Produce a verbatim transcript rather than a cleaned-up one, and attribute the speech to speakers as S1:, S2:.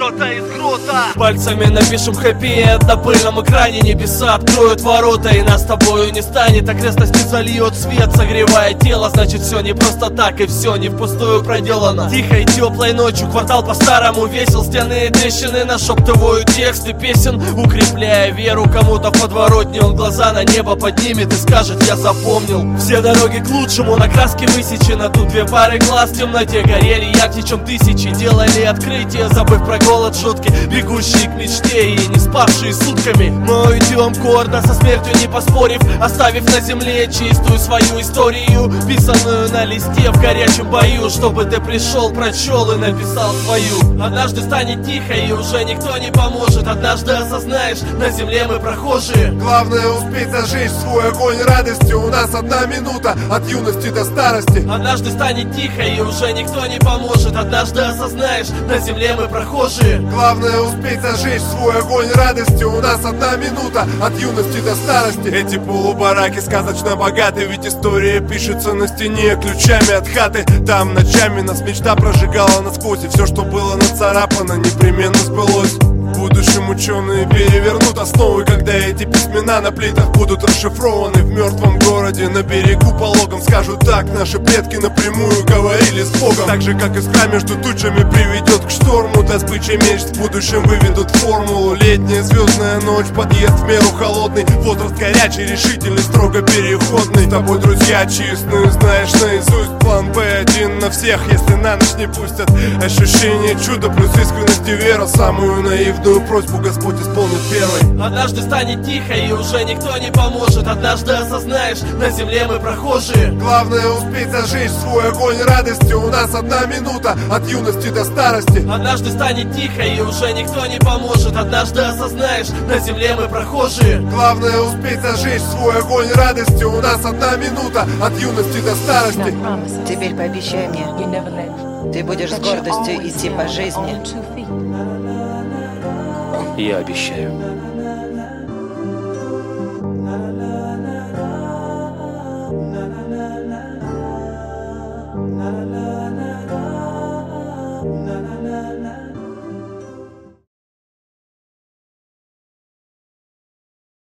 S1: кто-то из грота.
S2: Пальцами напишем хэппи-энд на пыльном экране. Небеса откроют ворота, и нас с тобою не станет. Окрестности зальет свет, согревая тело. Значит, все не просто так, и все не впустую проделано. Тихой теплой ночью квартал по-старому весел. Стены и трещины нашептывают тексты песен, укрепляя веру кому-то в подворотне. Он глаза на небо поднимет и скажет: я запомнил. Все дороги к лучшему на краске высечено. Тут две пары глаз в темноте горели ярче, чем тысячи. Делали открытие, забыв про голод, шутки, бегущие к мечте и не спавшие сутками. Мы уйдем гордо, со смертью не поспорив, оставив на земле чистую свою историю, писанную на листе в горячем бою, чтобы ты пришел, прочел и написал свою. Однажды станет тихо, и уже никто не поможет. Однажды осознаешь, на земле мы прохожие.
S3: Главное успеть зажечь свой огонь радости. У нас одна минута от юности до старости.
S2: Однажды станет тихо, и уже никто не поможет. Однажды осознаешь, на земле мы прохожие.
S3: Главное успеть зажечь свой огонь радости. У нас одна минута от юности до старости. Эти полубараки сказочно богаты, ведь история пишется на стене ключами от хаты. Там ночами нас мечта прожигала насквозь, и все, что было нацарапано, непременно сбылось. В будущем ученые перевернут основы, когда эти письмена на плитах будут расшифрованы. В мертвом городе на берегу пологом скажут: так наши предки напрямую говорили с Богом. Так же, как искра между тучами приведет к шторму, добычей мечт в будущем выведут формулу. Летняя звездная ночь, подъезд в меру холодный, возраст горячий, решительный, строго переходный. С тобой друзья честные, знаешь наизусть план Б один на всех, если на ночь не пустят. Ощущение чуда плюс искренность и вера, самую наивную просьбу Господь исполнит первой.
S2: Однажды станет тихо, и уже никто не поможет. Однажды осознаешь, на земле мы прохожие.
S3: Главное успеть зажечь свой огонь радости. У нас одна минута от юности до старости.
S2: Однажды станет тихо, и уже никто не поможет. Однажды осознаешь, на земле мы прохожие.
S3: Главное успеть зажечь свой огонь радости. У нас одна минута от юности до старости.
S4: Теперь пообещай мне, ты будешь с гордостью идти по жизни.
S5: Я обещаю.